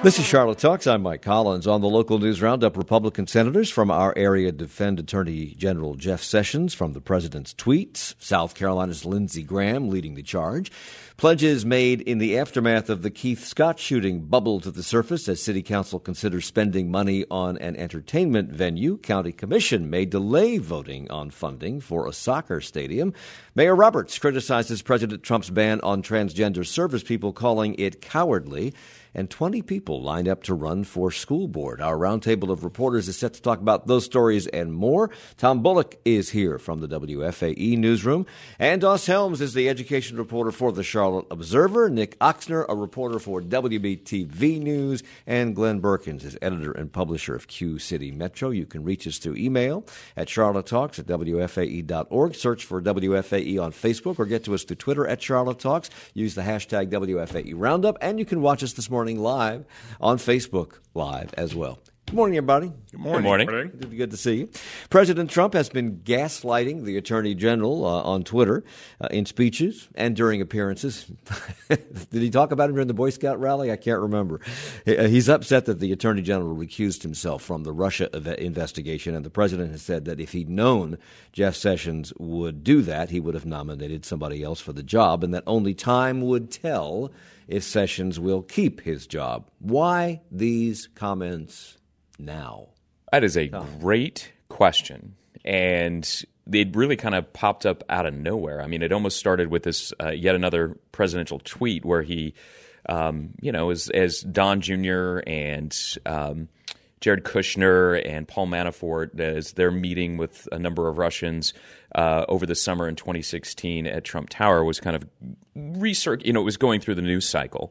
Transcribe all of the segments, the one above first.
This is Charlotte Talks. I'm Mike Collins. On the local news roundup, Republican senators from our area defend Attorney General Jeff Sessions from the president's tweets. South Carolina's Lindsey Graham leading the charge. Pledges made in the aftermath of the Keith Scott shooting bubble to the surface as City Council considers spending money on an entertainment venue. County Commission may delay voting on funding for a soccer stadium. Mayor Roberts criticizes President Trump's ban on transgender service people, calling it cowardly. And 20 people lined up to run for school board. Our roundtable of reporters is set to talk about those stories and more. Tom Bullock is here from the WFAE newsroom. And Doss Helms is the education reporter for the Charlotte Observer. Nick Oxner, a reporter for WBTV News. And Glenn Berkins is editor and publisher of Q City Metro. You can reach us through email at charlottetalks@wfae.org. Search for WFAE on Facebook or get to us through Twitter at Charlotte Talks. Use the hashtag WFAE Roundup. And you can watch us this morning live on Facebook Live as well. Good morning, everybody. Good morning. Good to see you. President Trump has been gaslighting the Attorney General on Twitter in speeches and during appearances. Did he talk about it during the Boy Scout rally? I can't remember. He's upset that the Attorney General recused himself from the Russia investigation, and the president has said that if he'd known Jeff Sessions would do that, he would have nominated somebody else for the job, and that only time would tell if Sessions will keep his job. Why these comments now? That is a great question, and it really kind of popped up out of nowhere. I mean, it almost started with this yet another presidential tweet where he, as Don Jr. and Jared Kushner and Paul Manafort, as they're meeting with a number of Russians over the summer in 2016 at Trump Tower, was kind of it was going through the news cycle.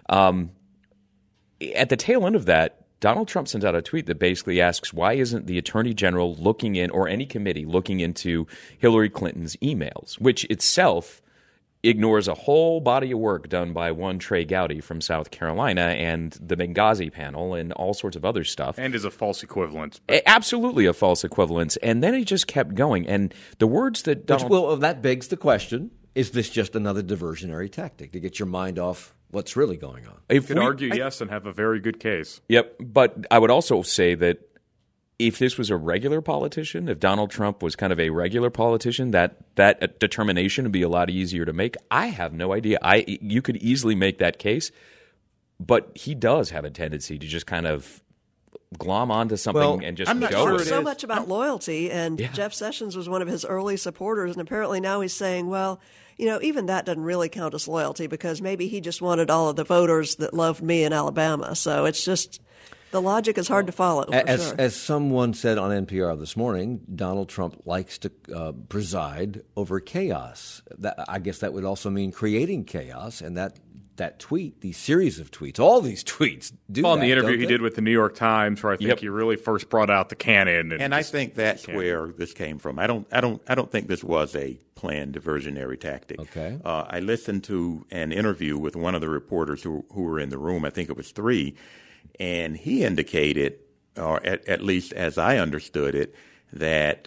At the tail end of that, Donald Trump sent out a tweet that basically asks, why isn't the Attorney General looking in, or any committee looking into Hillary Clinton's emails, which itself ignores a whole body of work done by one Trey Gowdy from South Carolina and the Benghazi panel and all sorts of other stuff. And is a false equivalence. Absolutely a false equivalence. And then he just kept going. And the words that Donald... that begs the question, is this just another diversionary tactic to get your mind off what's really going on? You could argue yes and have a very good case. Yep. But I would also say that if this was a regular politician, if Donald Trump was kind of a regular politician, that determination would be a lot easier to make. I have no idea. You could easily make that case, but he does have a tendency to just kind of glom onto something and just I'm not go sure with it. So much about loyalty, and Jeff Sessions was one of his early supporters, and apparently now he's saying, well, even that doesn't really count as loyalty because maybe he just wanted all of the voters that loved me in Alabama. So it's just... the logic is hard to follow. As someone said on NPR this morning, Donald Trump likes to preside over chaos. I guess that would also mean creating chaos, and that tweet, these series of tweets, all these tweets do in the interview he did with the New York Times, where I think he really first brought out the cannon. And I think that's where this came from. I don't think this was a planned diversionary tactic. Okay. I listened to an interview with one of the reporters who were in the room. I think it was 3. And he indicated, or at least as I understood it, that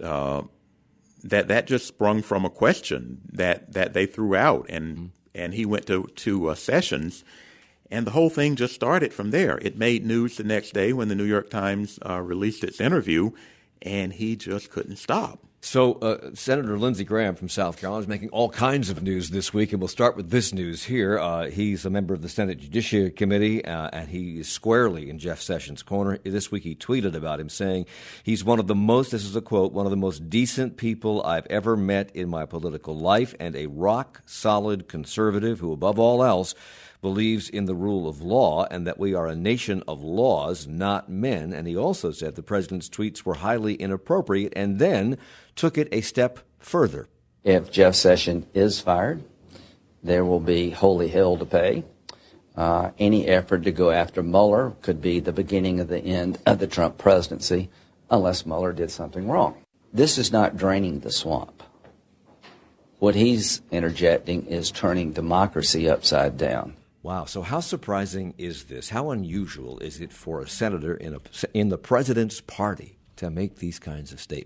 that just sprung from a question that they threw out, and he went to Sessions, and the whole thing just started from there. It made news the next day when the New York Times released its interview, and he just couldn't stop. So Senator Lindsey Graham from South Carolina is making all kinds of news this week, and we'll start with this news here. He's a member of the Senate Judiciary Committee, and he is squarely in Jeff Sessions' corner. This week he tweeted about him, saying he's one of the most, this is a quote, one of the most decent people I've ever met in my political life, and a rock-solid conservative who, above all else, believes in the rule of law and that we are a nation of laws, not men. And he also said the president's tweets were highly inappropriate, and then took it a step further. If Jeff Sessions is fired, there will be holy hell to pay. Any effort to go after Mueller could be the beginning of the end of the Trump presidency, unless Mueller did something wrong. This is not draining the swamp. What he's interjecting is turning democracy upside down. Wow. So how surprising is this? How unusual is it for a senator in the president's party to make these kinds of statements?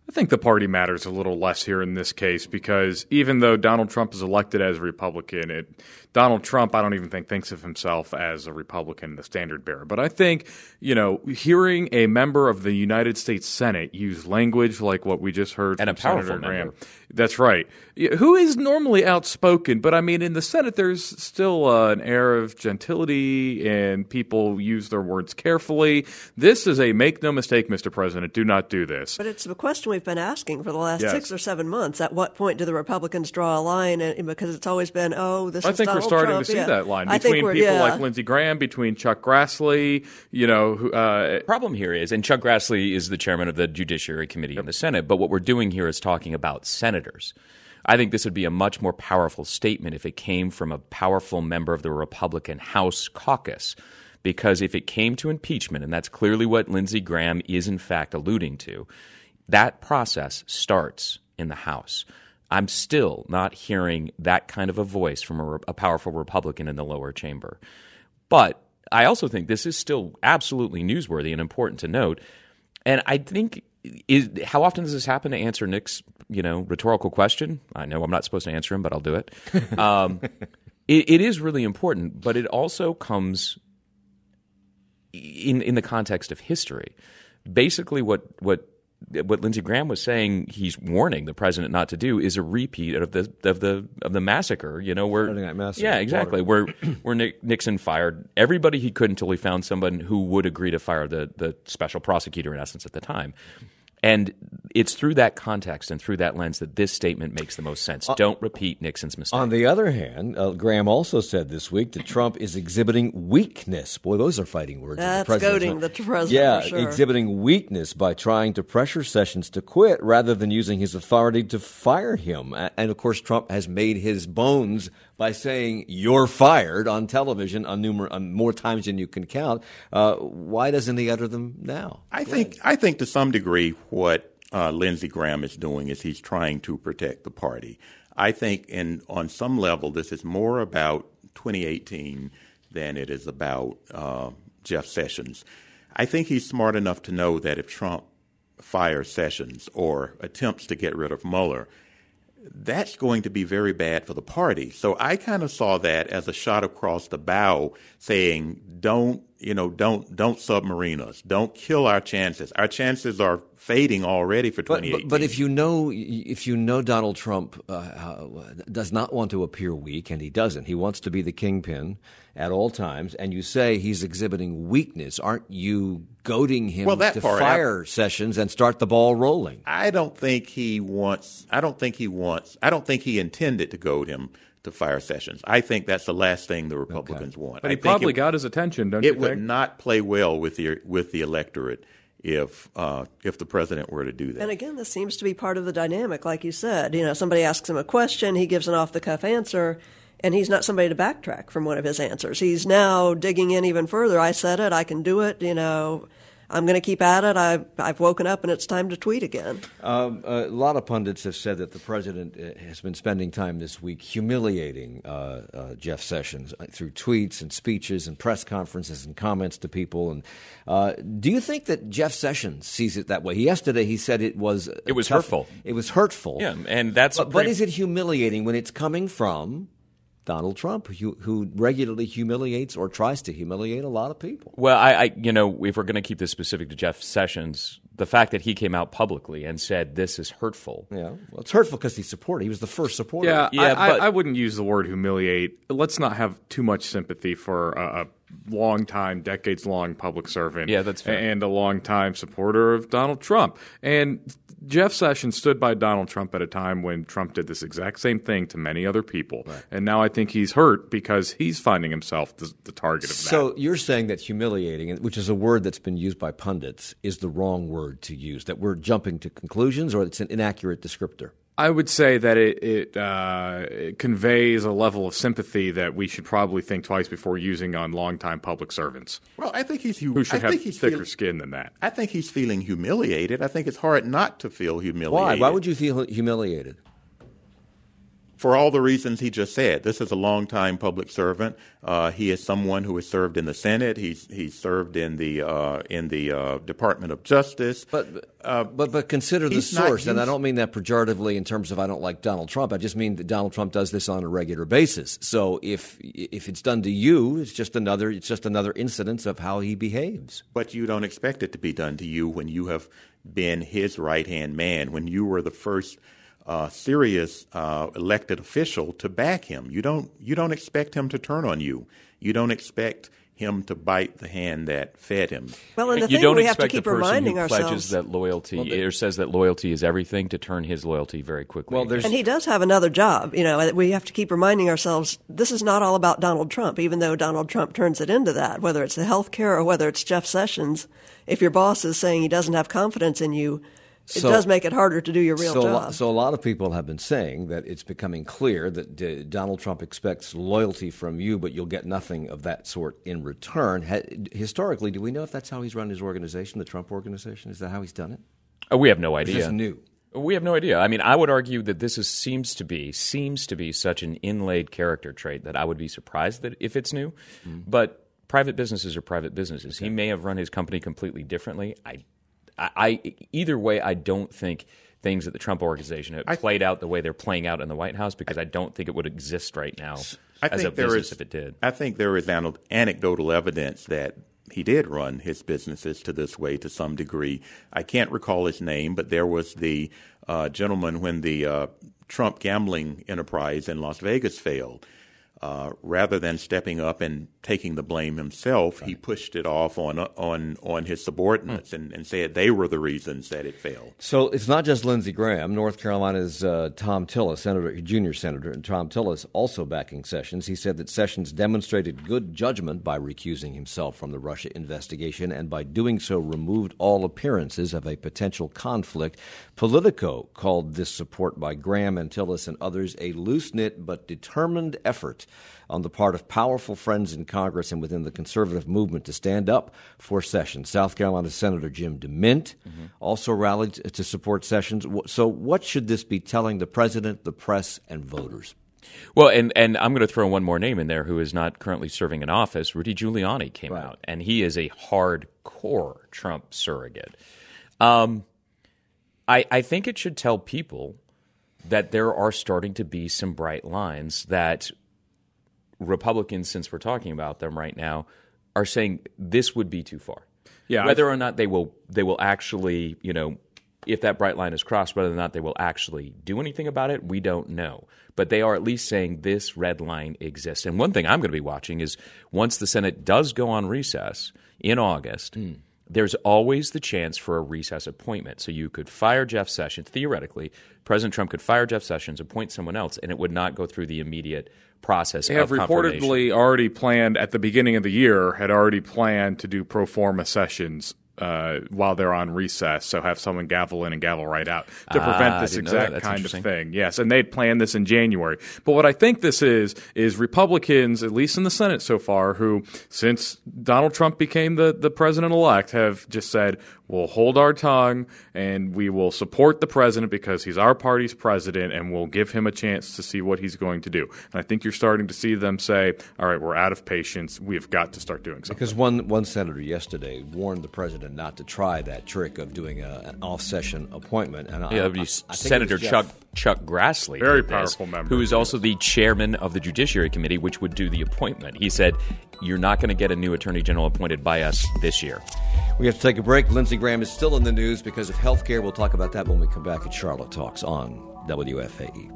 I think the party matters a little less here in this case because even though Donald Trump is elected as a Republican, Donald Trump, I don't even think thinks of himself as a Republican, the standard bearer. But I think, hearing a member of the United States Senate use language like what we just heard and from a powerful Senator Graham, member. That's right, who is normally outspoken, but I mean, in the Senate, there's still an air of gentility and people use their words carefully. This is a make no mistake, Mr. President, do not do this. But it's the question we've been asking for the last 6 or 7 months. At what point do the Republicans draw a line? And because it's always been, this I is think Donald we're starting Trump. to see that line I between think people like Lindsey Graham, between Chuck Grassley, problem here is, and Chuck Grassley is the chairman of the Judiciary Committee in the Senate, but what we're doing here is talking about senators. I think this would be a much more powerful statement if it came from a powerful member of the Republican House caucus. Because if it came to impeachment, and that's clearly what Lindsey Graham is in fact alluding to, that process starts in the House. I'm still not hearing that kind of a voice from a powerful Republican in the lower chamber. But I also think this is still absolutely newsworthy and important to note. And I think, how often does this happen, to answer Nick's rhetorical question? I know I'm not supposed to answer him, but I'll do it. It is really important, but it also comes in the context of history. Basically, what Lindsey Graham was saying, he's warning the president not to do, is a repeat of the massacre. Massacre. Yeah, exactly. Where Nixon fired everybody he could until he found someone who would agree to fire the special prosecutor, in essence, at the time. And it's through that context and through that lens that this statement makes the most sense. Don't repeat Nixon's mistake. On the other hand, Graham also said this week that Trump is exhibiting weakness. Boy, those are fighting words. That's goading the president, yeah, for sure. Exhibiting weakness by trying to pressure Sessions to quit rather than using his authority to fire him. And, of course, Trump has made his bones by saying you're fired on television on more times than you can count. Why doesn't he utter them now? I think to some degree what Lindsey Graham is doing is he's trying to protect the party. I think on some level this is more about 2018 than it is about Jeff Sessions. I think he's smart enough to know that if Trump fires Sessions or attempts to get rid of Mueller, that's going to be very bad for the party. So I kind of saw that as a shot across the bow saying, don't submarine us. Don't kill our chances. Our chances are fading already for 2018. But if you know Donald Trump does not want to appear weak, and he doesn't. He wants to be the kingpin at all times, and you say he's exhibiting weakness. Aren't you goading him to fire Sessions and start the ball rolling? I don't think he intended to goad him to fire Sessions. I think that's the last thing the Republicans want. But he probably got his attention, don't you think? It would not play well with the electorate if the president were to do that. And again, this seems to be part of the dynamic, like you said. Somebody asks him a question, he gives an off-the-cuff answer, and he's not somebody to backtrack from one of his answers. He's now digging in even further. I said it, I can do it, I'm going to keep at it. I've woken up and it's time to tweet again. A lot of pundits have said that the president has been spending time this week humiliating Jeff Sessions through tweets and speeches and press conferences and comments to people. And do you think that Jeff Sessions sees it that way? Yesterday he said it was hurtful. It was hurtful. Yeah, and that's. But is it humiliating when it's coming from Donald Trump, who regularly humiliates or tries to humiliate a lot of people? Well, I if we're going to keep this specific to Jeff Sessions, the fact that he came out publicly and said this is hurtful. Yeah, well, it's hurtful because he was the first supporter. Yeah, but I wouldn't use the word humiliate. Let's not have too much sympathy for a long-time, decades-long public servant. Yeah, that's fair. And a long-time supporter of Donald Trump. And Jeff Sessions stood by Donald Trump at a time when Trump did this exact same thing to many other people. Right. And now I think he's hurt because he's finding himself the target of that. So you're saying that humiliating, which is a word that's been used by pundits, is the wrong word to use, that we're jumping to conclusions, or it's an inaccurate descriptor? I would say that it conveys a level of sympathy that we should probably think twice before using on longtime public servants. Well, I think he's who should have thicker skin than that. I think he's feeling humiliated. I think it's hard not to feel humiliated. Why? Why would you feel humiliated? For all the reasons he just said. This is a longtime public servant. He is someone who has served in the Senate. He's served in the Department of Justice. But consider the source, and I don't mean that pejoratively in terms of I don't like Donald Trump. I just mean that Donald Trump does this on a regular basis. So if it's done to you, it's just another incidence of how he behaves. But you don't expect it to be done to you when you have been his right-hand man, when you were the first serious elected official to back him. You don't expect him to turn on you. You don't expect him to bite the hand that fed him. Well, and the you thing don't we have to expect keep the person reminding who ourselves pledges that loyalty or says that loyalty is everything to turn his loyalty very quickly. And he does have another job. We have to keep reminding ourselves this is not all about Donald Trump, even though Donald Trump turns it into that, whether it's the health care or whether it's Jeff Sessions. If your boss is saying he doesn't have confidence in you, it does make it harder to do your real job. So a lot of people have been saying that it's becoming clear that Donald Trump expects loyalty from you, but you'll get nothing of that sort in return. Historically, do we know if that's how he's run his organization, the Trump organization? Is that how he's done it? We have no idea. Is this new? We have no idea. I mean, I would argue that this seems to be such an inlaid character trait that I would be surprised that if it's new. Mm-hmm. But private businesses are private businesses. Okay. He may have run his company completely differently. Either way, I don't think things at the Trump organization have played out the way they're playing out in the White House because I don't think it would exist right now as a business if it did. I think there is anecdotal evidence that he did run his businesses to this way to some degree. I can't recall his name, but there was the gentleman when the Trump gambling enterprise in Las Vegas failed. Rather than stepping up and taking the blame himself, he pushed it off on his subordinates and said they were the reasons that it failed. So it's not just Lindsey Graham. North Carolina's Tom Tillis, junior senator, and Tom Tillis also backing Sessions. He said that Sessions demonstrated good judgment by recusing himself from the Russia investigation and by doing so removed all appearances of a potential conflict. Politico called this support by Graham and Tillis and others a loose-knit but determined effort on the part of powerful friends in Congress and within the conservative movement to stand up for Sessions. South Carolina Senator Jim DeMint also rallied to support Sessions. So what should this be telling the president, the press, and voters? Well, and I'm going to throw one more name in there who is not currently serving in office. Rudy Giuliani came out, and he is a hardcore Trump surrogate. I think it should tell people that there are starting to be some bright lines that Republicans, since we're talking about them right now, are saying this would be too far. Yeah, whether or not they will actually, if that bright line is crossed, whether or not they will actually do anything about it, we don't know. But they are at least saying this red line exists. And one thing I'm going to be watching is once the Senate does go on recess in August, there's always the chance for a recess appointment. So you could fire Jeff Sessions. Theoretically, President Trump could fire Jeff Sessions, appoint someone else, and it would not go through the immediate process they have reportedly already planned at the beginning of the year, had already planned to do pro forma sessions while they're on recess, so have someone gavel in and gavel right out to prevent this exact kind of thing. Yes, and they'd planned this in January. But what I think this is Republicans, at least in the Senate so far, who, since Donald Trump became the president-elect, have just said, we'll hold our tongue and we will support the president because he's our party's president and we'll give him a chance to see what he's going to do. And I think you're starting to see them say, all right, we're out of patience. We've got to start doing something. Because one senator yesterday warned the president not to try that trick of doing an off-session appointment. And it would be Senator Chuck Grassley, very powerful member, who is also the chairman of the Judiciary Committee, which would do the appointment. He said, you're not going to get a new attorney general appointed by us this year. We have to take a break. Lindsey Graham is still in the news because of health care. We'll talk about that when we come back at Charlotte Talks on WFAE.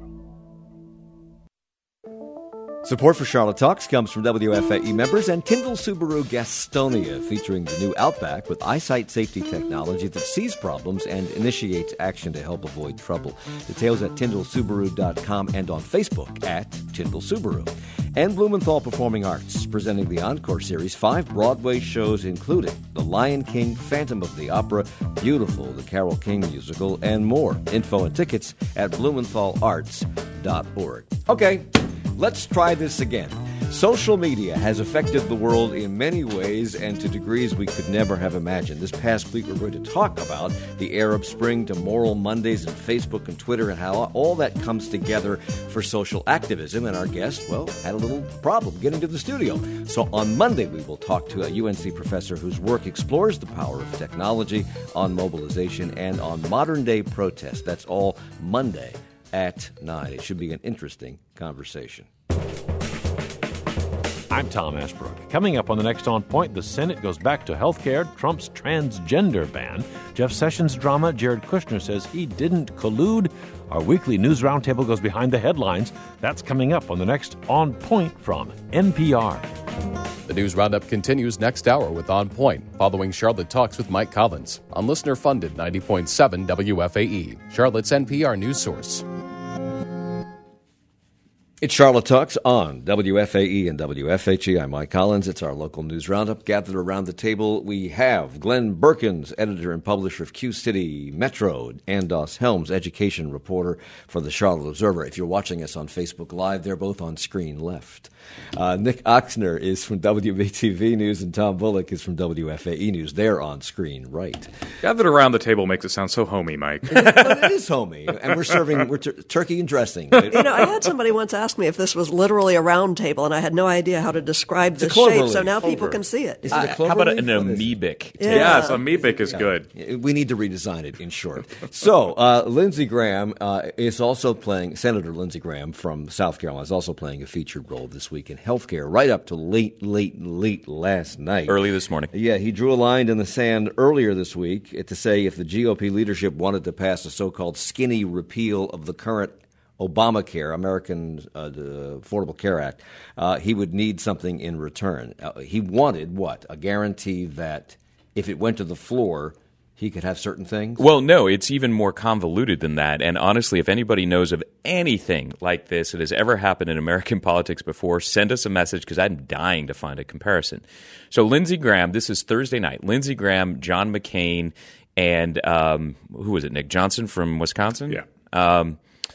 Support for Charlotte Talks comes from WFAE members and Tyndall Subaru Gastonia, featuring the new Outback with eyesight safety technology that sees problems and initiates action to help avoid trouble. Details at TyndallSubaru.com and on Facebook at Tyndall Subaru. And Blumenthal Performing Arts, presenting the Encore Series, 5 Broadway shows including The Lion King, Phantom of the Opera, Beautiful, the Carole King musical, and more. Info and tickets at BlumenthalArts.org. Okay. Let's try this again. Social media has affected the world in many ways and to degrees we could never have imagined. This past week, we're going to talk about the Arab Spring to Moral Mondays and Facebook and Twitter and how all that comes together for social activism. And our guest, well, had a little problem getting to the studio. So on Monday, we will talk to a UNC professor whose work explores the power of technology on mobilization and on modern-day protest. That's all Monday at 9. It should be an interesting conversation. I'm Tom Ashbrook. Coming up on the next On Point, the Senate goes back to health care, Trump's transgender ban, Jeff Sessions drama, Jared Kushner says he didn't collude. Our weekly news roundtable goes behind the headlines. That's coming up on the next On Point from NPR. The News Roundup continues next hour with On Point, following Charlotte Talks with Mike Collins on listener-funded 90.7 WFAE, Charlotte's NPR news source. It's Charlotte Talks on WFAE and WFHE. I'm Mike Collins. It's our local news roundup. Gathered around the table, we have Glenn Birkins, editor and publisher of Q-City Metro, and Dos Helms, education reporter for the Charlotte Observer. If you're watching us on Facebook Live, they're both on screen left. Nick Oxner is from WBTV News, and Tom Bullock is from WFAE News. They're on screen right. Gathered around the table makes it sound so homey, Mike. But it is homey, and we're serving turkey and dressing. I had somebody once ask me if this was literally a round table, and I had no idea how to describe the shape, so now people can see it. Is it a how about an cloverleaf? amoebic? Yeah. Yes, amoebic is good. We need to redesign it, in short. So, Lindsey Graham is also playing, Senator Lindsey Graham from South Carolina is also playing a featured role this week in healthcare, right up to late last night. Early this morning. Yeah, he drew a line in the sand earlier this week to say if the GOP leadership wanted to pass a so-called skinny repeal of the current Obamacare, American Affordable Care Act, he would need something in return. He wanted what? A guarantee that if it went to the floor, he could have certain things? Well, no, it's even more convoluted than that. And honestly, if anybody knows of anything like this that has ever happened in American politics before, send us a message because I'm dying to find a comparison. So Lindsey Graham, this is Thursday night. Lindsey Graham, John McCain, and who was it, Nick Johnson from Wisconsin? Yeah.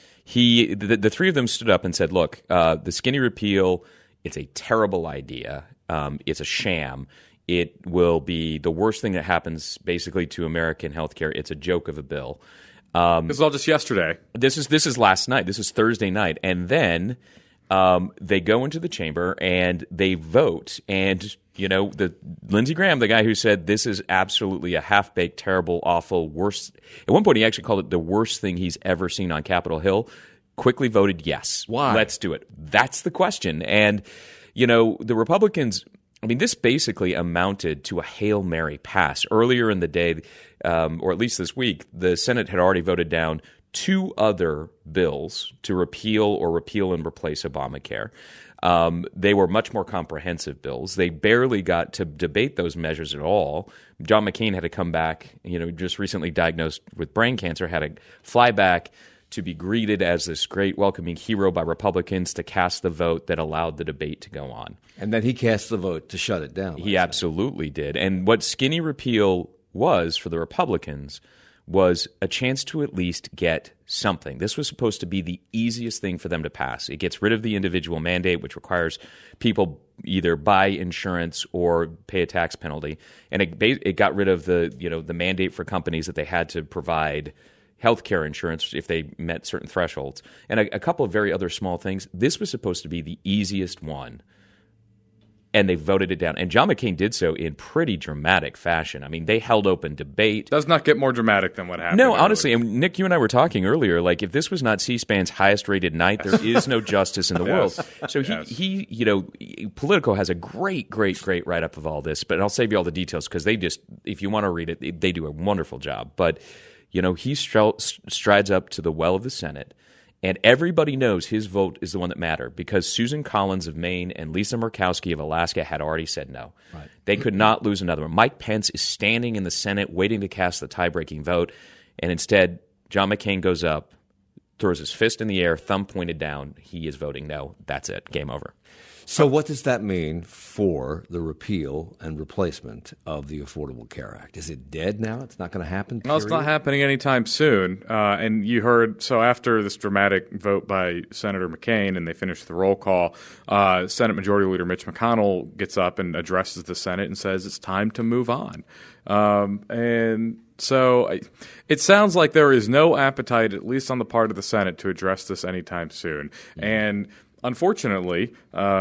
The three of them stood up and said, look, the skinny repeal, it's a terrible idea. It's a sham. It will be the worst thing that happens basically to American healthcare. It's a joke of a bill. This is all just yesterday. This is last night. This is Thursday night. And then they go into the chamber and they vote. And, the Lindsey Graham, the guy who said this is absolutely a half-baked, terrible, awful, worst. At one point, he actually called it the worst thing he's ever seen on Capitol Hill. Quickly voted yes. Why? Let's do it. That's the question. And, the Republicans, this basically amounted to a Hail Mary pass. Earlier in the day, or at least this week, the Senate had already voted down two other bills to repeal and replace Obamacare. They were much more comprehensive bills. They barely got to debate those measures at all. John McCain had to come back, just recently diagnosed with brain cancer, had to fly back to be greeted as this great welcoming hero by Republicans to cast the vote that allowed the debate to go on. And then he cast the vote to shut it down. He absolutely did. And what skinny repeal was for the Republicans was a chance to at least get something. This was supposed to be the easiest thing for them to pass. It gets rid of the individual mandate, which requires people either buy insurance or pay a tax penalty. And it got rid of the mandate for companies that they had to provide health care insurance if they met certain thresholds. And a couple of very other small things. This was supposed to be the easiest one. And they voted it down. And John McCain did so in pretty dramatic fashion. They held open debate. Does not get more dramatic than what happened. No, honestly, and Nick, you and I were talking earlier, if this was not C-SPAN's highest-rated night, there is no justice in the world. So he Politico has a great write-up of all this, but I'll save you all the details because if you want to read it, they do a wonderful job. But, he strides up to the well of the Senate. And everybody knows his vote is the one that mattered because Susan Collins of Maine and Lisa Murkowski of Alaska had already said no. Right. They could not lose another one. Mike Pence is standing in the Senate waiting to cast the tie-breaking vote, and instead John McCain goes up, throws his fist in the air, thumb pointed down. He is voting no. That's it. Game over. So what does that mean for the repeal and replacement of the Affordable Care Act? Is it dead now? It's not going to happen? No, it's not happening anytime soon. And you heard, so after this dramatic vote by Senator McCain and they finished the roll call, Senate Majority Leader Mitch McConnell gets up and addresses the Senate and says it's time to move on. And so it sounds like there is no appetite, at least on the part of the Senate, to address this anytime soon. Mm-hmm. And unfortunately,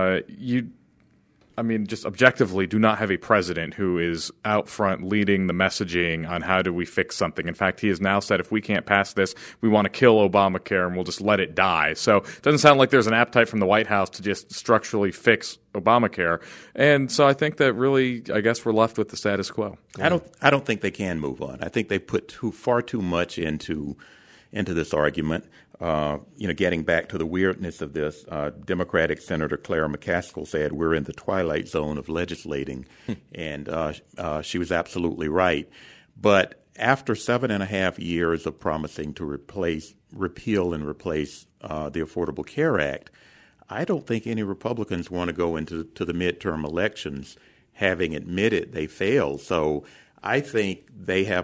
just objectively, do not have a president who is out front leading the messaging on how do we fix something. In fact, he has now said if we can't pass this, we want to kill Obamacare and we'll just let it die. So it doesn't sound like there's an appetite from the White House to just structurally fix Obamacare. And so I think that really, I guess we're left with the status quo. I don't think they can move on. I think they put far too much into this argument. Getting back to the weirdness of this, Democratic Senator Clara McCaskill said we're in the twilight zone of legislating, and she was absolutely right. But after 7.5 years of promising to repeal and replace the Affordable Care Act, I don't think any Republicans want to go into the midterm elections having admitted they failed. So I think they have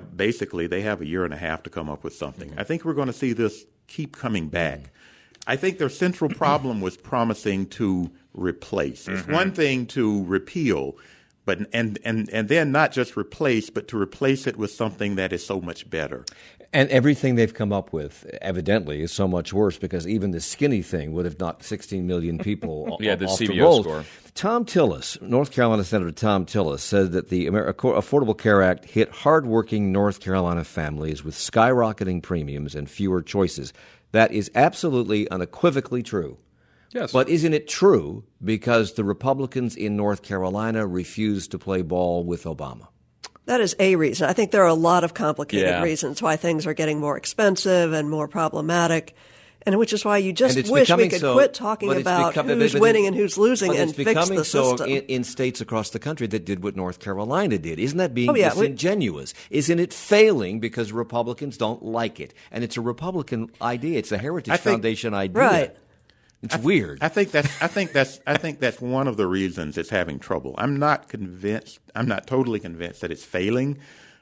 a year and a half to come up with something. I think we're going to see this keep coming back. I think their central problem was promising to replace. It's one thing to repeal, but and then not just replace, but to replace it with something that is so much better. And everything they've come up with, evidently, is so much worse because even the skinny thing would have knocked 16 million people the off CBO the rolls. score. Tom Tillis, North Carolina Senator Tom Tillis, said that the Affordable Care Act hit hardworking North Carolina families with skyrocketing premiums and fewer choices. That is absolutely unequivocally true. Yes. But isn't it true because the Republicans in North Carolina refused to play ball with Obama? That is a reason. I think there are a lot of complicated reasons why things are getting more expensive and more problematic, and which is why you just wish we could quit talking about who's winning and who's losing and fix the system. It's becoming so in states across the country that did what North Carolina did. Isn't that being disingenuous? Isn't it failing because Republicans don't like it? And it's a Republican idea. It's a Heritage Foundation idea. Right. It's weird. I think that's one of the reasons it's having trouble. I'm not convinced. I'm not totally convinced that it's failing.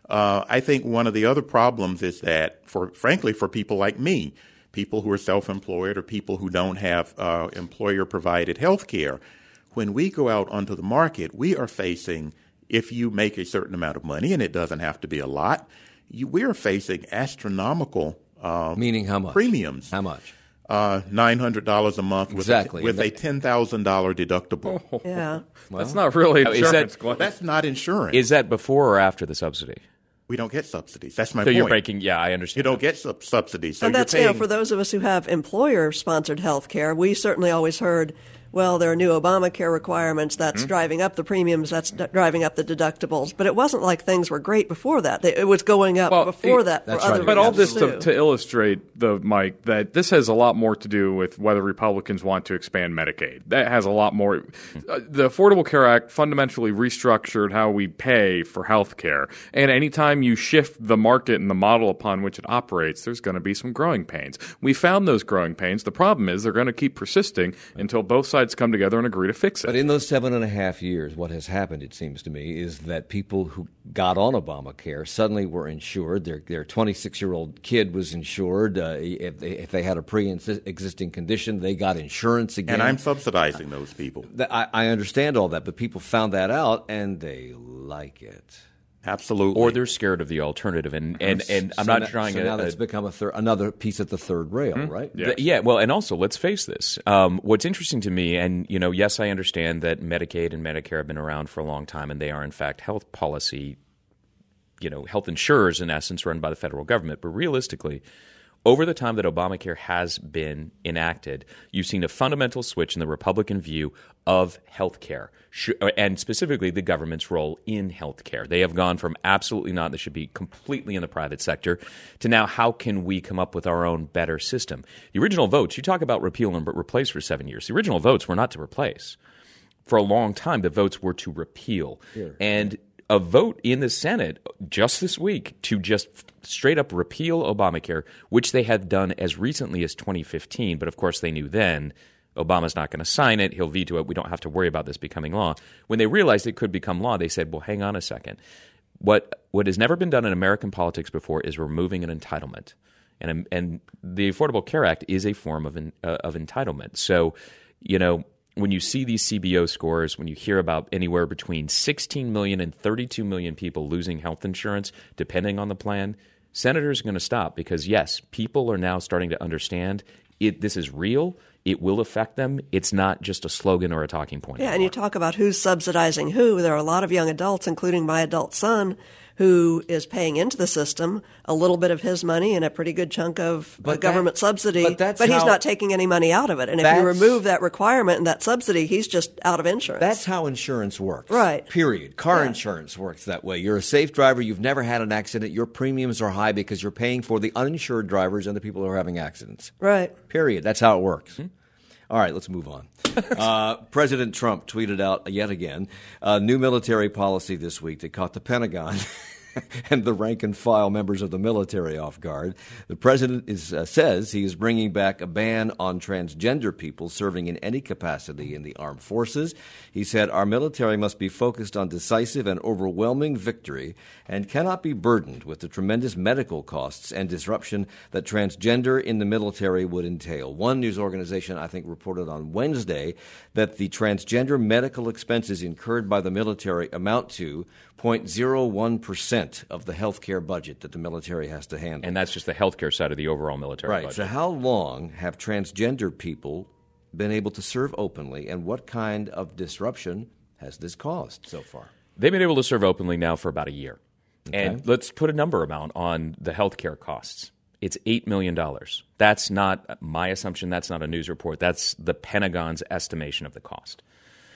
I think one of the other problems is that, frankly, for people like me, people who are self-employed or people who don't have employer-provided health care, when we go out onto the market, we are facing, if you make a certain amount of money, and it doesn't have to be a lot, we are facing astronomical meaning how much? Premiums. How much? $900 a month with a $10,000 deductible. Oh, yeah. Well, that's not really insurance. That's not insurance. Is that before or after the subsidy? We don't get subsidies. That's my so point. You're making, I understand. You don't get subsidies. So and that's, you're paying, for those of us who have employer-sponsored health care, we certainly always heard, well, there are new Obamacare requirements, that's driving up the premiums, that's driving up the deductibles. But it wasn't like things were great before that. It was going up before that for other reasons. But all this to illustrate, Mike, that this has a lot more to do with whether Republicans want to expand Medicaid. That has a lot more. The Affordable Care Act fundamentally restructured how we pay for health care. And anytime you shift the market and the model upon which it operates, there's going to be some growing pains. We found those growing pains. The problem is they're going to keep persisting until both sides come together and agree to fix it. But in those 7.5 years, what has happened, it seems to me, is that people who got on Obamacare suddenly were insured. Their 26-year-old kid was insured. If they had a pre-existing condition, they got insurance again. And I'm subsidizing those people. I understand all that, but people found that out, and they like it. Absolutely. Or they're scared of the alternative. And I'm not trying to... So now that's become another piece at the third rail, right? Yeah. Well, and also, let's face this. What's interesting to me, and, yes, I understand that Medicaid and Medicare have been around for a long time, and they are, in fact, health policy, health insurers, in essence, run by the federal government. But realistically, over the time that Obamacare has been enacted, you've seen a fundamental switch in the Republican view of health care, and specifically the government's role in health care. They have gone from absolutely not, this should be completely in the private sector, to now how can we come up with our own better system? The original votes, you talk about repeal and replace for 7 years. The original votes were not to replace. For a long time, the votes were to repeal. Sure. And a vote in the Senate just this week to just straight up repeal Obamacare, which they had done as recently as 2015. But of course, they knew then Obama's not going to sign it. He'll veto it. We don't have to worry about this becoming law. When they realized it could become law, they said, well, hang on a second. What has never been done in American politics before is removing an entitlement. And the Affordable Care Act is a form of entitlement. So, when you see these CBO scores, when you hear about anywhere between 16 million and 32 million people losing health insurance, depending on the plan, senators are going to stop because, yes, people are now starting to understand this is real. It will affect them. It's not just a slogan or a talking point. Yeah, and you talk about who's subsidizing who. There are a lot of young adults, including my adult son, who is paying into the system a little bit of his money and a pretty good chunk of government subsidy, but he's not taking any money out of it. And if you remove that requirement and that subsidy, he's just out of insurance. That's how insurance works. Right. Period. Car insurance works that way. You're a safe driver. You've never had an accident. Your premiums are high because you're paying for the uninsured drivers and the people who are having accidents. Right. Period. That's how it works. All right, let's move on. President Trump tweeted out yet again a new military policy this week that caught the Pentagon and the rank-and-file members of the military off guard. The president says he is bringing back a ban on transgender people serving in any capacity in the armed forces. He said, our military must be focused on decisive and overwhelming victory and cannot be burdened with the tremendous medical costs and disruption that transgender in the military would entail. One news organization, I think, reported on Wednesday that the transgender medical expenses incurred by the military amount to 0.01% of the health care budget that the military has to handle. And that's just the health care side of the overall military budget. Right. So how long have transgender people been able to serve openly, and what kind of disruption has this caused so far? They've been able to serve openly now for about a year. Okay. And let's put a number amount on the health care costs. It's $8 million. That's not my assumption. That's not a news report. That's the Pentagon's estimation of the cost.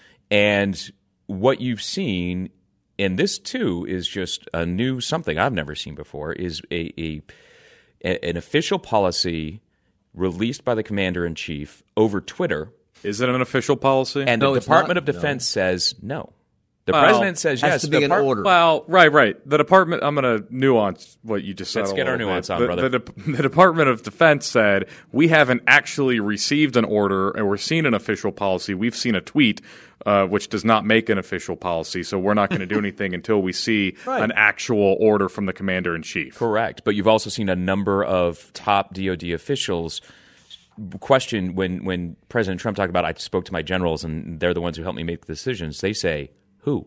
And what you've seen, and this too is just a new something I've never seen before, is an official policy released by the commander-in-chief over Twitter. Is it an official policy? And the Department of Defense says no. The president says yes. Has to be an order. Well, right. The department. I'm going to nuance what you just said. Let's get our nuance on, brother. The Department of Defense said we haven't actually received an order, and we're seeing an official policy. We've seen a tweet, which does not make an official policy. So we're not going to do anything until we see an actual order from the commander in chief. Correct. But you've also seen a number of top DoD officials question when President Trump talked about, I spoke to my generals and they're the ones who helped me make the decisions. They say, who?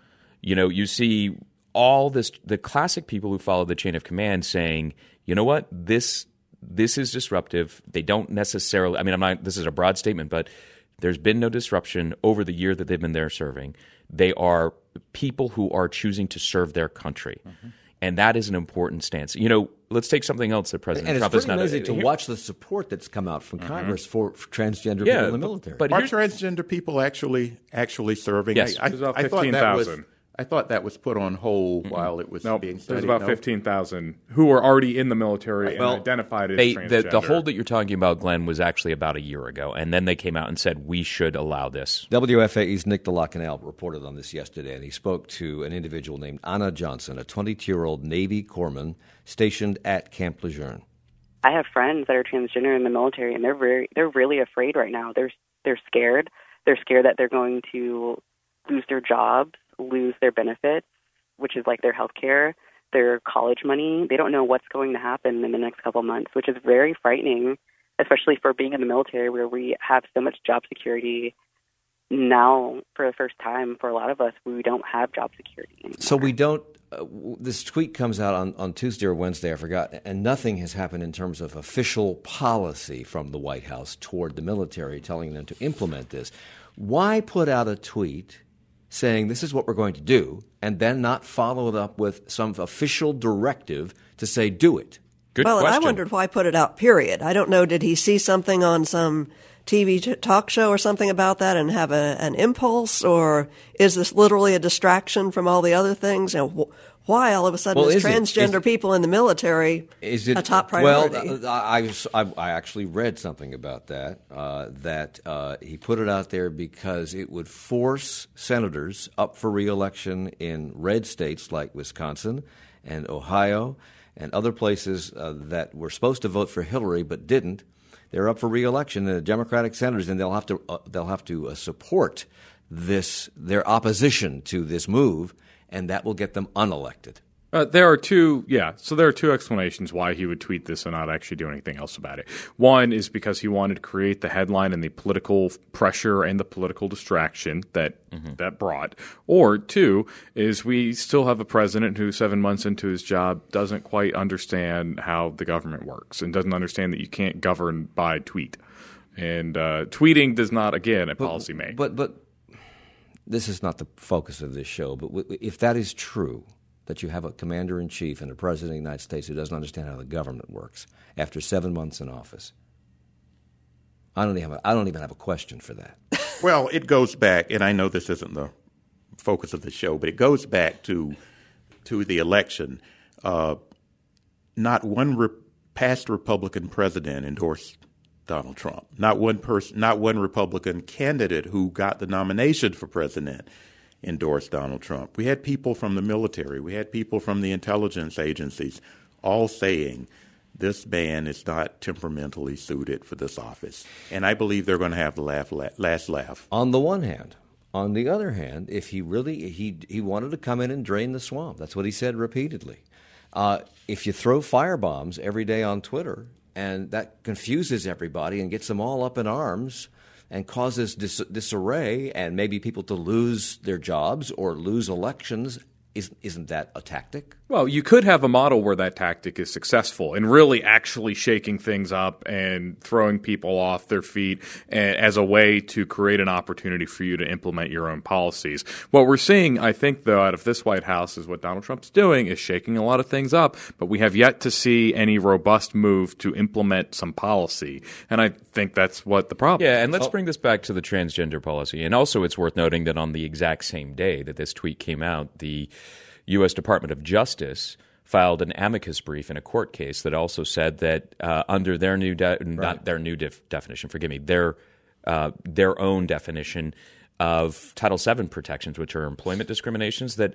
You see all the classic people who follow the chain of command saying, you know what, this is disruptive. They don't necessarily, this is a broad statement, but there's been no disruption over the year that they've been there serving. They are people who are choosing to serve their country. Mm-hmm. And that is an important stance. Let's take something else that President Trump is not. And it's pretty amazing to watch the support that's come out from Congress for transgender people in the military. But are transgender people actually serving? Yes. There's about 15,000. I thought that was put on hold while it was being studied. There's about 15,000 who are already in the military and identified as transgender. The hold that you're talking about, Glenn, was actually about a year ago, and then they came out and said we should allow this. WFAE's Nick DeLacanal reported on this yesterday, and he spoke to an individual named Anna Johnson, a 22-year-old Navy corpsman stationed at Camp Lejeune. I have friends that are transgender in the military, and they're really afraid right now. They're scared. They're scared that they're going to lose their jobs, lose their benefits, which is like their health care, their college money. They don't know what's going to happen in the next couple months, which is very frightening, especially for being in the military where we have so much job security. Now, for the first time, for a lot of us, we don't have job security anymore. So we don't this tweet comes out on Tuesday or Wednesday, I forgot, and nothing has happened in terms of official policy from the White House toward the military telling them to implement this. Why put out a tweet saying this is what we're going to do, and then not follow it up with some official directive to say do it? Good question. I wondered why put it out, period. I don't know, did he see something on some TV talk show or something about that and have an impulse, or is this literally a distraction from all the other things? Why all of a sudden is transgender people in the military a top priority? Well, I actually read something about that, that he put it out there because it would force senators up for re-election in red states like Wisconsin and Ohio and other places that were supposed to vote for Hillary but didn't, They're up for re-election, the Democratic senators, and they'll have to support their opposition to this move, and that will get them unelected. There are two explanations why he would tweet this and not actually do anything else about it. One is because he wanted to create the headline and the political pressure and the political distraction that brought. Or two is we still have a president who 7 months into his job doesn't quite understand how the government works and doesn't understand that you can't govern by tweet. And tweeting does not, again, a policy make. But this is not the focus of this show. But if that is true, that you have a commander-in-chief and a president of the United States who doesn't understand how the government works after 7 months in office, I don't even have a question for that. Well, it goes back, and I know this isn't the focus of the show, but it goes back to the election. Not one past Republican president endorsed Donald Trump. Not one Republican candidate who got the nomination for president endorsed Donald Trump. We had people from the military. We had people from the intelligence agencies all saying this man is not temperamentally suited for this office. And I believe they're going to have the last laugh. On the one hand. On the other hand, if he really he wanted to come in and drain the swamp, that's what he said repeatedly. If you throw firebombs every day on Twitter and that confuses everybody and gets them all up in arms and causes disarray and maybe people to lose their jobs or lose elections, isn't that a tactic? Well, you could have a model where that tactic is successful and really actually shaking things up and throwing people off their feet as a way to create an opportunity for you to implement your own policies. What we're seeing, I think, though, out of this White House is what Donald Trump's doing is shaking a lot of things up, but we have yet to see any robust move to implement some policy. And I think that's what the problem is. Yeah, and let's bring this back to the transgender policy. And also it's worth noting that on the exact same day that this tweet came out, the U.S. Department of Justice filed an amicus brief in a court case that also said that under their new definition, forgive me, their own definition of Title VII protections, which are employment discriminations, that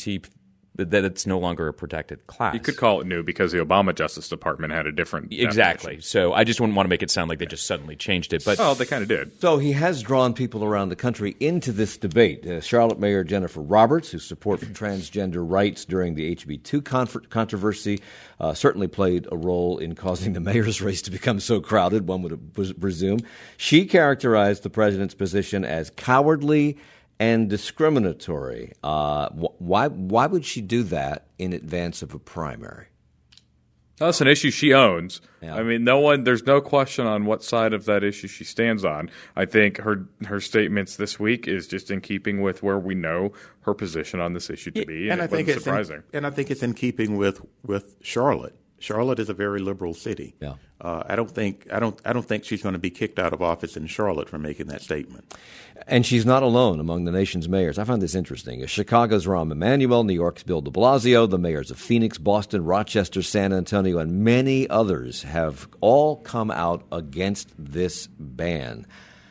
that it's no longer a protected class. You could call it new because the Obama Justice Department had a different Exactly. definition. So I just wouldn't want to make it sound like they just suddenly changed it. But they kind of did. So he has drawn people around the country into this debate. Charlotte Mayor Jennifer Roberts, whose support for transgender rights during the HB2 controversy certainly played a role in causing the mayor's race to become so crowded, one would presume. She characterized the president's position as cowardly and discriminatory. Why would she do that in advance of a primary? That's an issue she owns. Yeah. I mean, there's no question on what side of that issue she stands on. I think her statements this week is just in keeping with where we know her position on this issue to be, and I think it's surprising. And I think it's in keeping with Charlotte. Charlotte is a very liberal city. Yeah. I don't think she's going to be kicked out of office in Charlotte for making that statement. And she's not alone among the nation's mayors. I find this interesting. Chicago's Rahm Emanuel, New York's Bill de Blasio, the mayors of Phoenix, Boston, Rochester, San Antonio, and many others have all come out against this ban.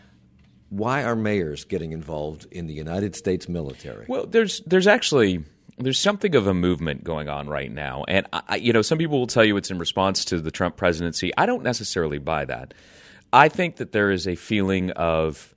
Why are mayors getting involved in the United States military? Well, there's something of a movement going on right now. And, some people will tell you it's in response to the Trump presidency. I don't necessarily buy that. I think that there is a feeling of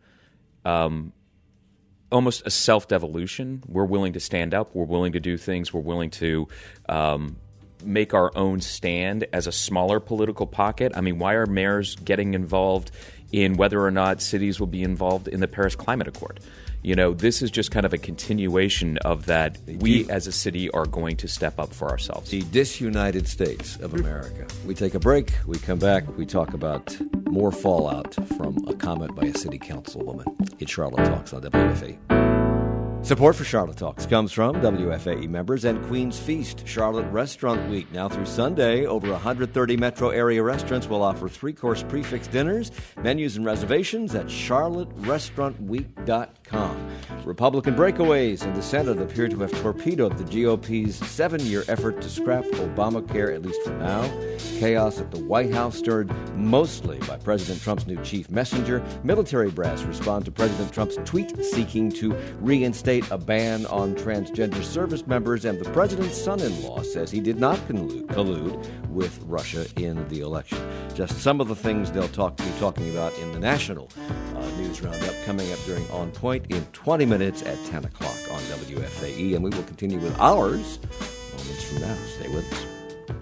almost a self-devolution. We're willing to stand up. We're willing to do things. We're willing to make our own stand as a smaller political pocket. I mean, why are mayors getting involved in whether or not cities will be involved in the Paris Climate Accord? This is just kind of a continuation of that. We as a city are going to step up for ourselves. The disunited states of America. We take a break. We come back. We talk about more fallout from a comment by a city councilwoman. It's Charlotte Talks on WFAE. Support for Charlotte Talks comes from WFAE members and Queen's Feast, Charlotte Restaurant Week. Now through Sunday, over 130 metro area restaurants will offer 3-course prefix dinners, menus and reservations at charlotterestaurantweek.com. Republican breakaways in the Senate appear to have torpedoed the GOP's 7-year effort to scrap Obamacare, at least for now. Chaos at the White House stirred mostly by President Trump's new chief messenger. Military brass respond to President Trump's tweet seeking to reinstate a ban on transgender service members, and the president's son-in-law says he did not collude with Russia in the election. Just some of the things they'll be talking about in the national news roundup coming up during On Point in 20 minutes at 10 o'clock on WFAE, and we will continue with ours moments from now. Stay with us.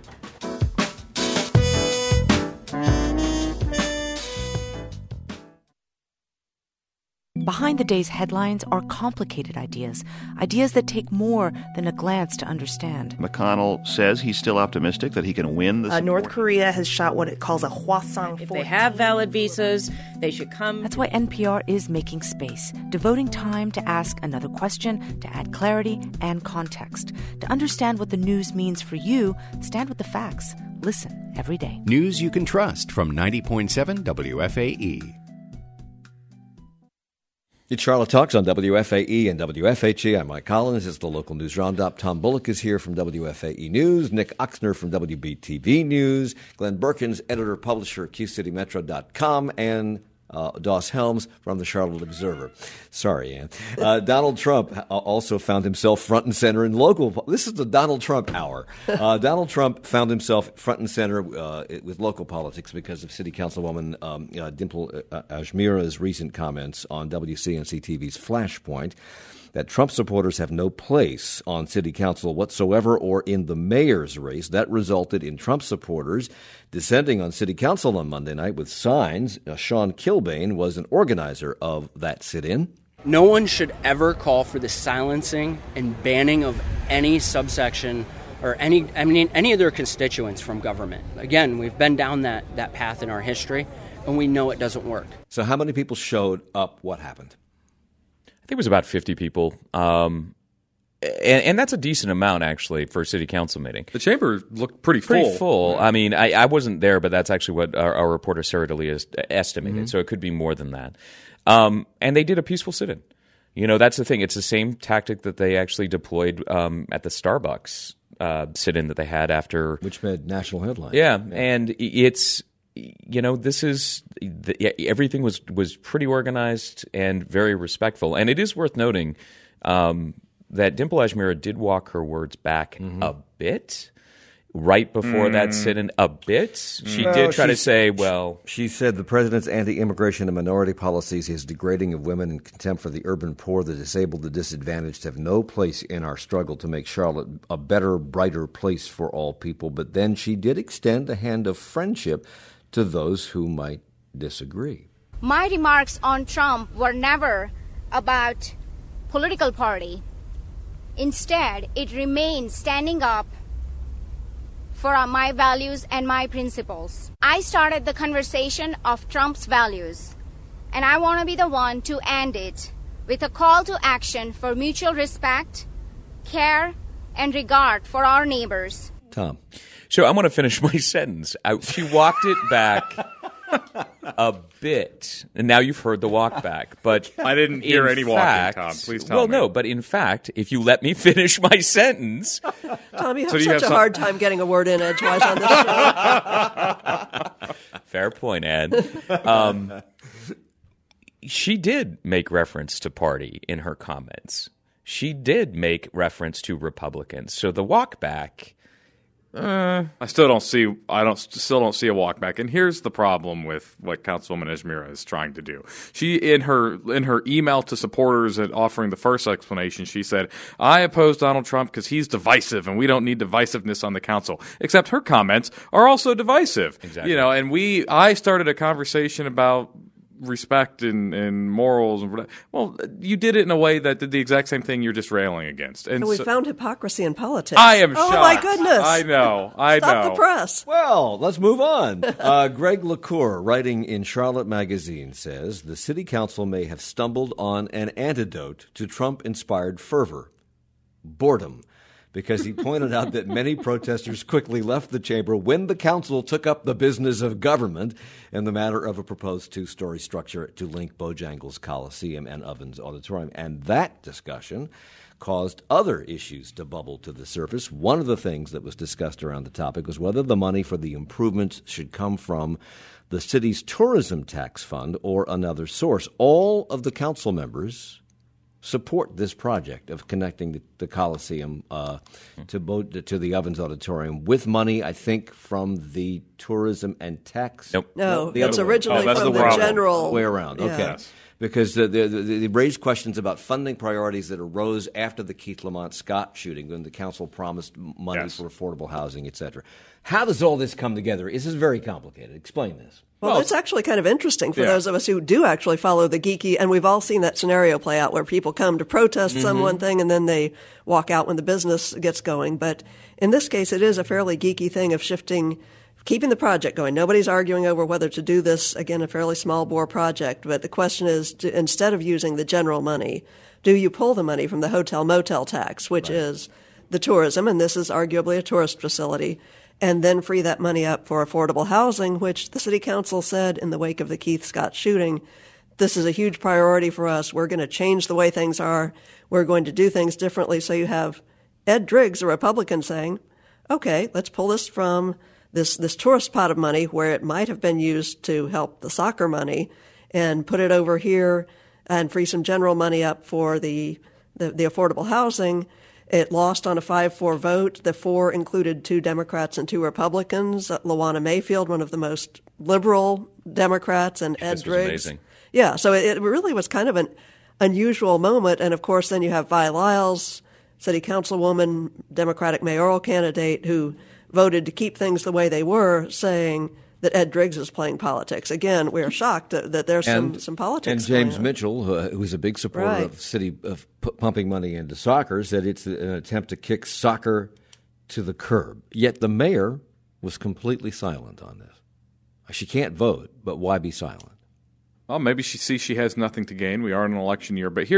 Behind the day's headlines are complicated ideas that take more than a glance to understand. McConnell says he's still optimistic that he can win this. North Korea has shot what it calls a Hwasong-14. If they have valid visas, they should come. That's why NPR is making space, devoting time to ask another question, to add clarity and context. To understand what the news means for you, stand with the facts. Listen every day. News you can trust from 90.7 WFAE. It's Charlotte Talks on WFAE and WFHE. I'm Mike Collins. It's the local news roundup. Tom Bullock is here from WFAE News. Nick Oxner from WBTV News. Glenn Berkins, editor-publisher at QCityMetro.com. And Doss Helms from the Charlotte Observer. Sorry, Ann. Donald Trump also found himself front and center in local. This is the Donald Trump hour. Donald Trump found himself front and center with local politics because of City Councilwoman Dimple Ajmira's recent comments on WCNC TV's Flashpoint that Trump supporters have no place on city council whatsoever or in the mayor's race. That resulted in Trump supporters descending on city council on Monday night with signs. Sean Kilbane was an organizer of that sit-in. No one should ever call for the silencing and banning of any subsection or any of their constituents from government. Again, we've been down that path in our history, and we know it doesn't work. So how many people showed up? What happened? I think it was about 50 people, and that's a decent amount, actually, for a city council meeting. The chamber looked pretty full. I mean, I wasn't there, but that's actually what our reporter Sarah DeLea estimated, so it could be more than that. And they did a peaceful sit-in. You know, that's the thing. It's the same tactic that they actually deployed at the Starbucks sit-in that they had after. Which made national headlines. Yeah, and it's... You know, this is everything was pretty organized and very respectful, and it is worth noting that Dimple Ajmira did walk her words back a bit right before that sit-in. A bit, she did try to say, "Well," she said the president's anti-immigration and minority policies, his degrading of women, and contempt for the urban poor, the disabled, the disadvantaged, have no place in our struggle to make Charlotte a better, brighter place for all people. But then she did extend a hand of friendship to those who might disagree. My remarks on Trump were never about political party. Instead, it remains standing up for my values and my principles. I started the conversation of Trump's values, and I want to be the one to end it with a call to action for mutual respect, care, and regard for our neighbors. Tom. So I'm going to finish my sentence. She walked it back a bit, and now you've heard the walk back. But I didn't hear any walking, Tom. Please tell me. Well, no, but in fact, if you let me finish my sentence... Tom, you have such a hard time getting a word in edgewise on this show. Fair point, Ed. She did make reference to party in her comments. She did make reference to Republicans. So the walk back... I still don't see a walk back. And here's the problem with what Councilwoman Ajmira is trying to do. She in her email to supporters and offering the first explanation, she said, "I oppose Donald Trump because he's divisive, and we don't need divisiveness on the council." Except her comments are also divisive. Exactly. You know, and I started a conversation about respect and morals. Well, you did it in a way that did the exact same thing you're just railing against. And we found hypocrisy in politics. I am shocked. Oh, my goodness. I know. Stop the press. Well, let's move on. Greg LaCour, writing in Charlotte Magazine, says the city council may have stumbled on an antidote to Trump-inspired fervor: boredom. because he pointed out that many protesters quickly left the chamber when the council took up the business of government in the matter of a proposed two-story structure to link Bojangles Coliseum and Ovens Auditorium. And that discussion caused other issues to bubble to the surface. One of the things that was discussed around the topic was whether the money for the improvements should come from the city's tourism tax fund or another source. All of the council members support this project of connecting the Coliseum to the Ovens Auditorium with money, I think, from the tourism and tax. Nope. No, it's originally from the general way around. Okay. Yes. Because they raised questions about funding priorities that arose after the Keith Lamont Scott shooting, when the council promised money for affordable housing, et cetera. How does all this come together? This is very complicated. Explain this. Well, it's actually kind of interesting for those of us who do actually follow the geeky, and we've all seen that scenario play out where people come to protest some one thing and then they walk out when the business gets going. But in this case, it is a fairly geeky thing of keeping the project going. Nobody's arguing over whether to do this, again, a fairly small bore project. But the question is, instead of using the general money, do you pull the money from the hotel motel tax, which is the tourism, and this is arguably a tourist facility, and then free that money up for affordable housing, which the city council said in the wake of the Keith Scott shooting, this is a huge priority for us. We're going to change the way things are. We're going to do things differently. So you have Ed Driggs, a Republican, saying, okay, let's pull this from this tourist pot of money where it might have been used to help the soccer money and put it over here and free some general money up for the affordable housing. It lost on a 5-4 vote. The 4 included 2 Democrats and 2 Republicans. Lawana Mayfield, one of the most liberal Democrats, and Ed Driggs. Amazing. Yeah, so it really was kind of an unusual moment. And, of course, then you have Vi Lyles, city councilwoman, Democratic mayoral candidate, who voted to keep things the way they were, saying that Ed Driggs is playing politics. Again, we're shocked that there's some politics. And James Mitchell, who's a big supporter of the city of pumping money into soccer, said it's an attempt to kick soccer to the curb. Yet the mayor was completely silent on this. She can't vote, but why be silent? Well, maybe she sees she has nothing to gain. We are in an election year. But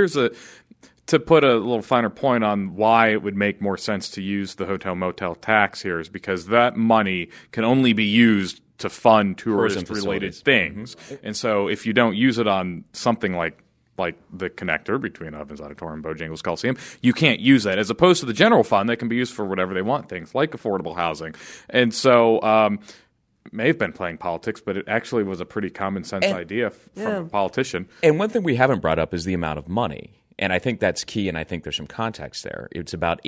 to put a little finer point on why it would make more sense to use the hotel motel tax here is because that money can only be used to fund tourist-related things. And so if you don't use it on something like the connector between Ovens Auditorium and Bojangles Coliseum, you can't use that, as opposed to the general fund that can be used for whatever they want, things like affordable housing. And so may have been playing politics, but it actually was a pretty common sense idea from a politician. And one thing we haven't brought up is the amount of money. And I think that's key, and I think there's some context there. It's about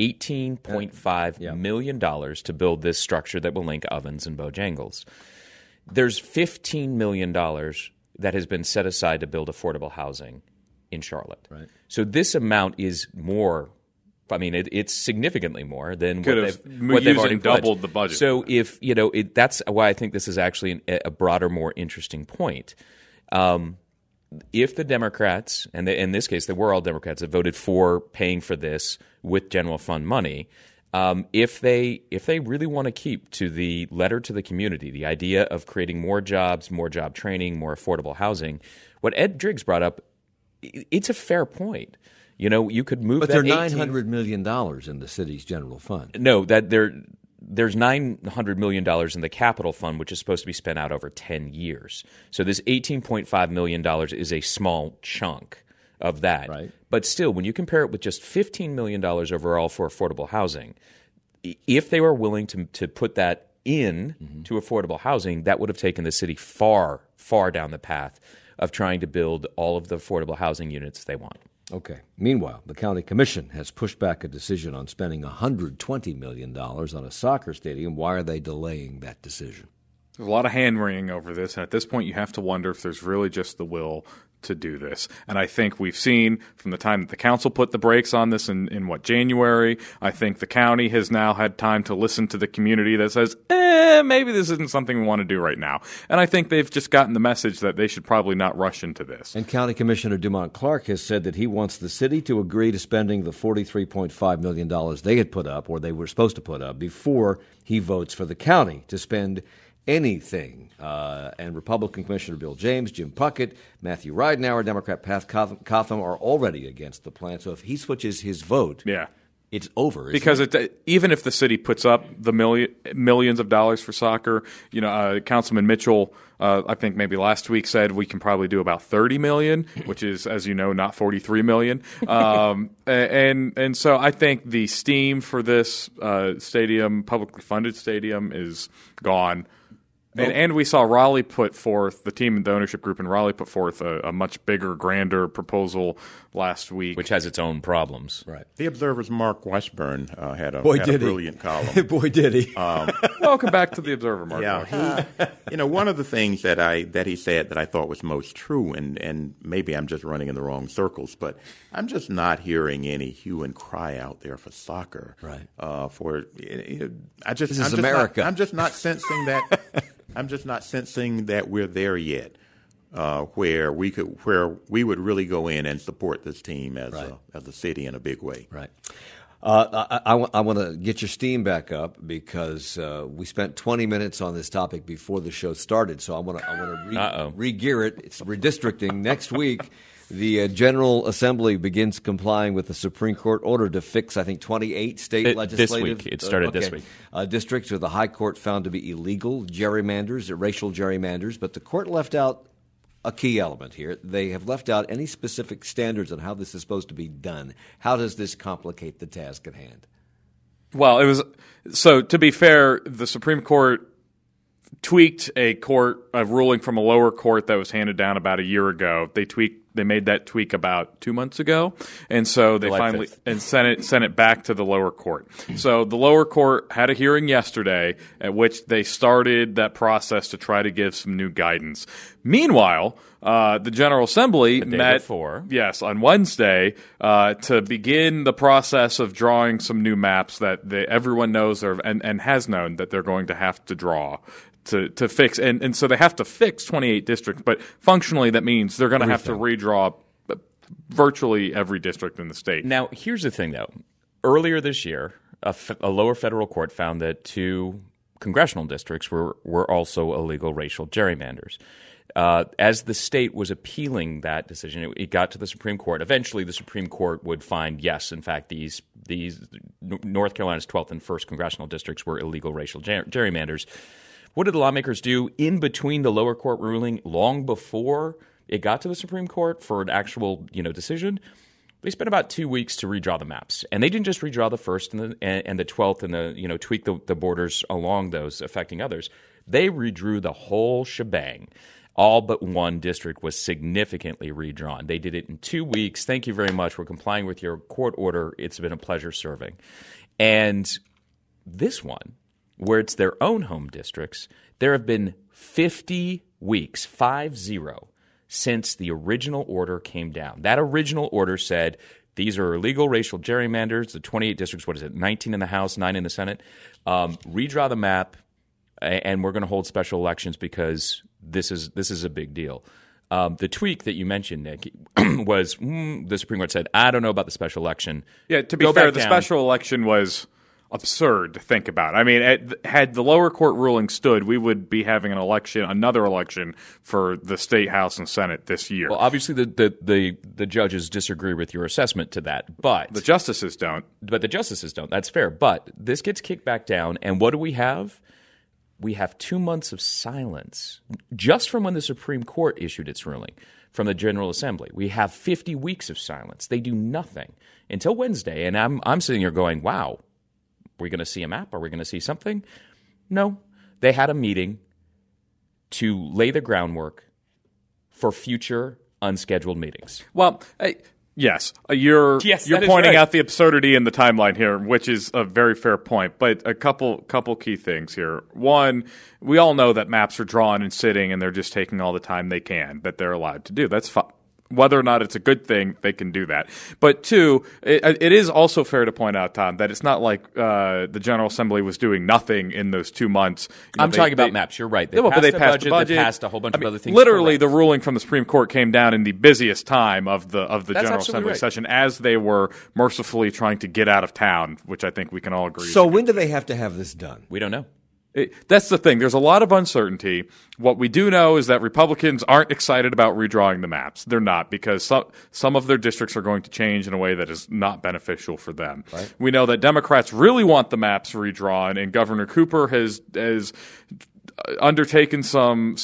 $18.5 million to build this structure that will link Ovens and Bojangles. There's $15 million that has been set aside to build affordable housing in Charlotte. Right. So this amount is more. I mean, it's significantly more than what they've already doubled the budget. So if that's why I think this is actually a broader, more interesting point. If the Democrats, and in this case, they were all Democrats that voted for paying for this with general fund money. If they really want to keep to the letter to the community, the idea of creating more jobs, more job training, more affordable housing, what Ed Driggs brought up, it's a fair point. You could move. But they're $900 million in the city's general fund. No, there's $900 million in the capital fund, which is supposed to be spent out over 10 years. So this $18.5 million is a small chunk of that. Right. But still, when you compare it with just $15 million overall for affordable housing, if they were willing to put that in to affordable housing, that would have taken the city far, far down the path of trying to build all of the affordable housing units they want. Okay. Meanwhile, the county commission has pushed back a decision on spending $120 million on a soccer stadium. Why are they delaying that decision? There's a lot of hand-wringing over this, and at this point you have to wonder if there's really just the will to do this. And I think we've seen from the time that the council put the brakes on this in January, I think the county has now had time to listen to the community that says, maybe this isn't something we want to do right now. And I think they've just gotten the message that they should probably not rush into this. And County Commissioner Dumont Clark has said that he wants the city to agree to spending the $43.5 million they had put up, or they were supposed to put up, before he votes for the county to spend anything. And Republican Commissioner Bill James, Jim Puckett, Matthew Ridenour, Democrat Pat Cotham are already against the plan. So if he switches his vote, it's over. Because even if the city puts up the millions of dollars for soccer, Councilman Mitchell, I think maybe last week said we can probably do about $30 million, which is, as you know, not $43 million. And so I think the steam for this stadium, publicly funded stadium, is gone. And we saw Raleigh put forth, the team, the ownership group in Raleigh put forth a much bigger, grander proposal last week. Which has its own problems. Right. The Observer's Mark Washburn had a brilliant column. Boy, did he. Welcome back to the Observer, Mark. Yeah. One of the things that he said that I thought was most true, and maybe I'm just running in the wrong circles, but I'm just not hearing any hue and cry out there for soccer. Right. This is America. I'm just not sensing that. I'm just not sensing that we're there yet, where we would really go in and support this team as a city in a big way. Right. I want to get your steam back up because we spent 20 minutes on this topic before the show started. So I want to re-gear it. It's redistricting next week. The General Assembly begins complying with the Supreme Court order to fix, I think, 28 state legislative this week. It started this week. Districts where the High Court found to be illegal gerrymanders, racial gerrymanders. But the court left out a key element here. They have left out any specific standards on how this is supposed to be done. How does this complicate the task at hand? Well, to be fair, the Supreme Court tweaked a ruling from a lower court that was handed down about a year ago. They made that tweak about 2 months ago, and so they finally sent it back to the lower court. So the lower court had a hearing yesterday at which they started that process to try to give some new guidance. Meanwhile, the General Assembly met on Wednesday to begin the process of drawing some new maps that everyone knows and has known that they're going to have to draw to fix. And so they have to fix 28 districts, but functionally that means they're going to have to redraw virtually every district in the state. Now, here's the thing, though. Earlier this year, a lower federal court found that 2 congressional districts were also illegal racial gerrymanders. As the state was appealing that decision, it got to the Supreme Court. Eventually, the Supreme Court would find, yes, in fact, these North Carolina's 12th and 1st congressional districts were illegal racial gerrymanders. What did the lawmakers do in between the lower court ruling, long before it got to the Supreme Court for an actual decision? They spent about 2 weeks to redraw the maps, and they didn't just redraw the 1st and the 12th and tweak the borders along those affecting others. They redrew the whole shebang. All but one district was significantly redrawn. They did it in 2 weeks. Thank you very much. We're complying with your court order. It's been a pleasure serving. And this one, where it's their own home districts, there have been 50 weeks, 50, since the original order came down. That original order said these are illegal racial gerrymanders, the 28 districts, 19 in the House, 9 in the Senate. Redraw the map, and we're going to hold special elections because this is a big deal. The tweak that you mentioned, Nick, was the Supreme Court said, I don't know about the special election. Yeah, to be fair, the special election was absurd to think about. I mean, had the lower court ruling stood, we would be having another election for the state House and Senate this year. Well, obviously the judges disagree with your assessment to that, but the justices don't. But the justices don't. That's fair. But this gets kicked back down, and what do we have? We have 2 months of silence just from when the Supreme Court issued its ruling from the General Assembly. We have 50 weeks of silence. They do nothing until Wednesday, and I'm sitting here going, wow. Are we going to see a map? Are we going to see something? No. They had a meeting to lay the groundwork for future unscheduled meetings. Well, yes. You're pointing out the absurdity in the timeline here, which is a very fair point. But a couple key things here. One, we all know that maps are drawn and sitting, and they're just taking all the time they can that they're allowed to do. That's fine. Whether or not it's a good thing, they can do that. But two, it is also fair to point out, Tom, that it's not like the General Assembly was doing nothing in those 2 months. I'm talking about maps. You're right. They passed the budget. They passed a whole bunch of other things. Literally, the ruling from the Supreme Court came down in the busiest time of the General Assembly session, as they were mercifully trying to get out of town, which I think we can all agree. So when do they have to have this done? We don't know. That's the thing. There's a lot of uncertainty. What we do know is that Republicans aren't excited about redrawing the maps. They're not, because some of their districts are going to change in a way that is not beneficial for them. Right. We know that Democrats really want the maps redrawn, and Governor Cooper has undertaken some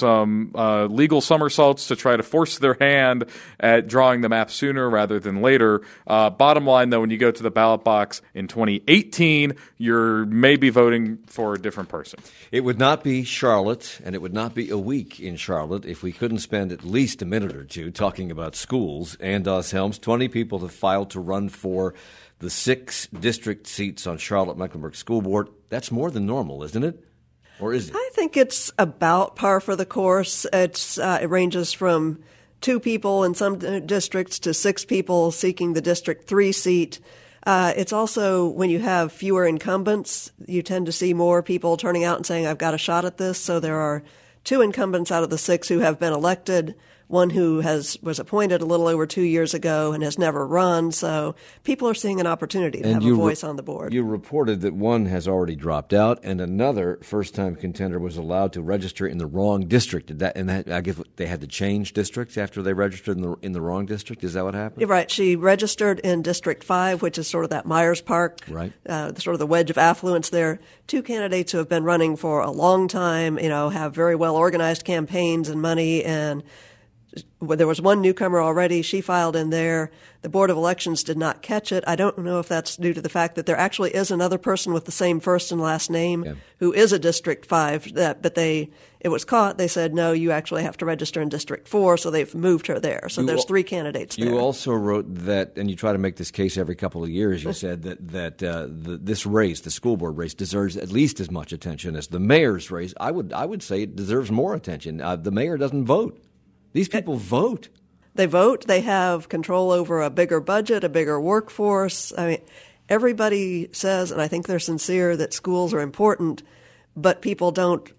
legal somersaults to try to force their hand at drawing the map sooner rather than later. Bottom line, though, when you go to the ballot box in 2018, you're maybe voting for a different person. It would not be Charlotte, and it would not be a week in Charlotte if we couldn't spend at least a minute or two talking about schools. Andos Helms, 20 people have filed to run for the 6 district seats on Charlotte-Mecklenburg School Board. That's more than normal, isn't it? Or is it? I think it's about par for the course. It ranges from 2 people in some districts to 6 people seeking the District 3 seat. It's also, when you have fewer incumbents, you tend to see more people turning out and saying, I've got a shot at this. So there are 2 incumbents out of the 6 who have been elected. One who was appointed a little over 2 years ago and has never run. So people are seeing an opportunity to have a voice on the board. You reported that one has already dropped out, and another first-time contender was allowed to register in the wrong district. I guess they had to change districts after they registered in the wrong district. Is that what happened? You're right. She registered in District 5, which is sort of that Myers Park, right? Sort of the wedge of affluence there. 2 candidates who have been running for a long time, have very well-organized campaigns and money, and there was one newcomer already. She filed in there. The Board of Elections did not catch it. I don't know if that's due to the fact that there actually is another person with the same first and last name who is a District 5, but it was caught. They said, no, you actually have to register in District 4, so they've moved her there. So there's 3 candidates there. You also wrote that, and you try to make this case every couple of years, you said that this race, the school board race, deserves at least as much attention as the mayor's race. I would say it deserves more attention. The mayor doesn't vote. These people vote. They vote. They have control over a bigger budget, a bigger workforce. I mean, everybody says, and I think they're sincere, that schools are important, but people don't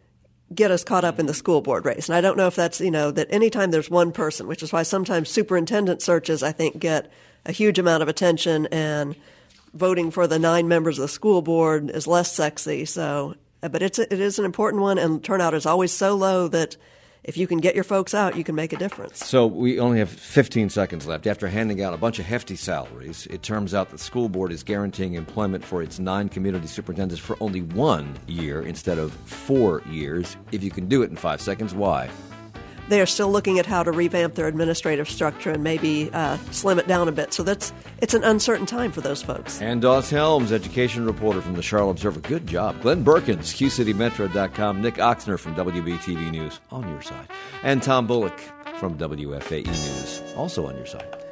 get us caught up in the school board race. And I don't know if that's, that anytime there's one person, which is why sometimes superintendent searches, I think, get a huge amount of attention, and voting for the 9 members of the school board is less sexy. So, but it is an important one, and turnout is always so low that if you can get your folks out, you can make a difference. So we only have 15 seconds left. After handing out a bunch of hefty salaries, it turns out the school board is guaranteeing employment for its 9 community superintendents for only 1 year instead of 4 years. If you can do it in 5 seconds, why? They are still looking at how to revamp their administrative structure and maybe slim it down a bit. So it's an uncertain time for those folks. Andos Helms, education reporter from the Charlotte Observer. Good job. Glenn Berkins, QCityMetro.com. Nick Oxner from WBTV News, on your side. And Tom Bullock from WFAE News, also on your side.